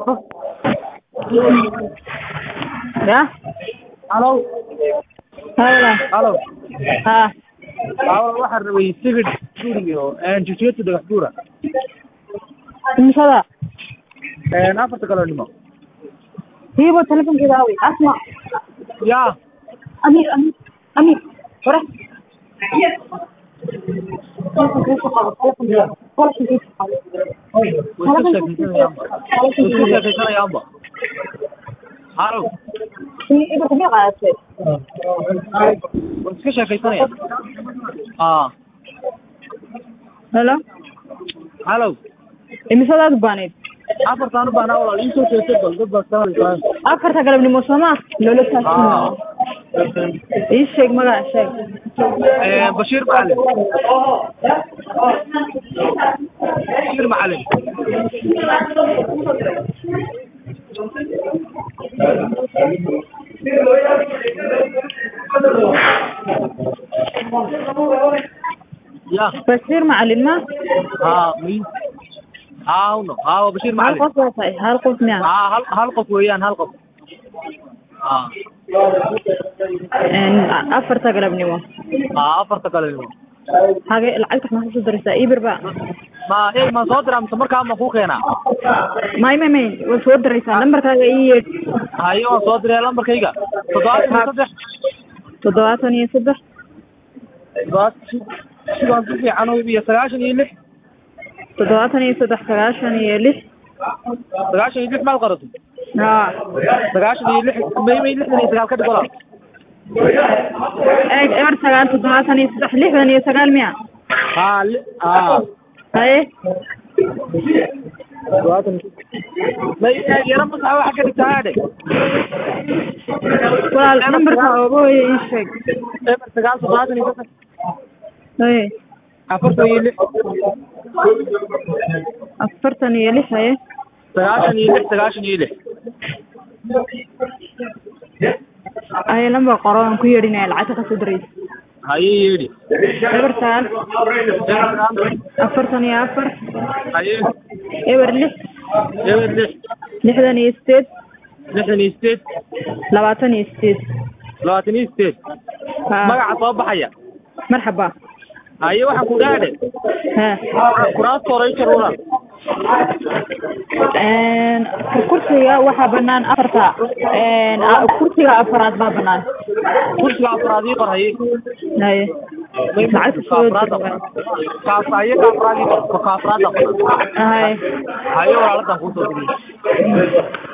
Ya? Halo. Hawla. Halo. Ha. Waxaan rabay sigid studio jujiyada dhagaxbuura Imsada. afarta kale nimo Hibo telefonkeeda awi. Asma. ya Amir. Hore. halo Ibu kami qaatay. iska sheekaysanaya Hello. halo Imsadaad baanid. afartaan baan walaal ii soo jeestay bal dad baa Afarta galabnimo Soomaa loola taasimo. Ii sheeg magaca sheeg. Bashiir Macalin Bashiir Macalin ya Bashiir Macalin ma? mi no Bashiir Macalin hal qof miya? hal qof weeyaan hal qof afarta galabnimo. afarta kale nimo Hage lacagta ma soo diraysaa Iberba? ma soo diraa mise markaa ma ku keenaa May waa soo diraysaa lambarkaaga ii hayo waan soo diray lambarkayga 73 73 sidaan si fiican u iibiyo 96 96 maal qarato ها 96 may 69 ka dhigo eber sagaal toddobaatan iyo saddex lixdan iyo sagaal miya haye may yara masaxa waxa ka dhigtaade walaal nambarka ogo ii sheeg eber sagaal toddobaatan iyo saddex haye afartan iyo lix haye sagaashan iyo lix haye lambar qoran ku yeedhinaya lacagta ka soo diraysa haye yeedhi eber sagaal afartan iyo afar haye eber lix lixdan iyo sideed labaatan iyo sideed magaca soo baxaya marxaba haye waxaan ku dhaadhe kuraasta horeysa rulan kursiga waxaa banaan afarta kursiga afaraad baa banaan kursiga afaraad ii qor haye lacagta soo kaafraada haye walaaladan kusoo diriyo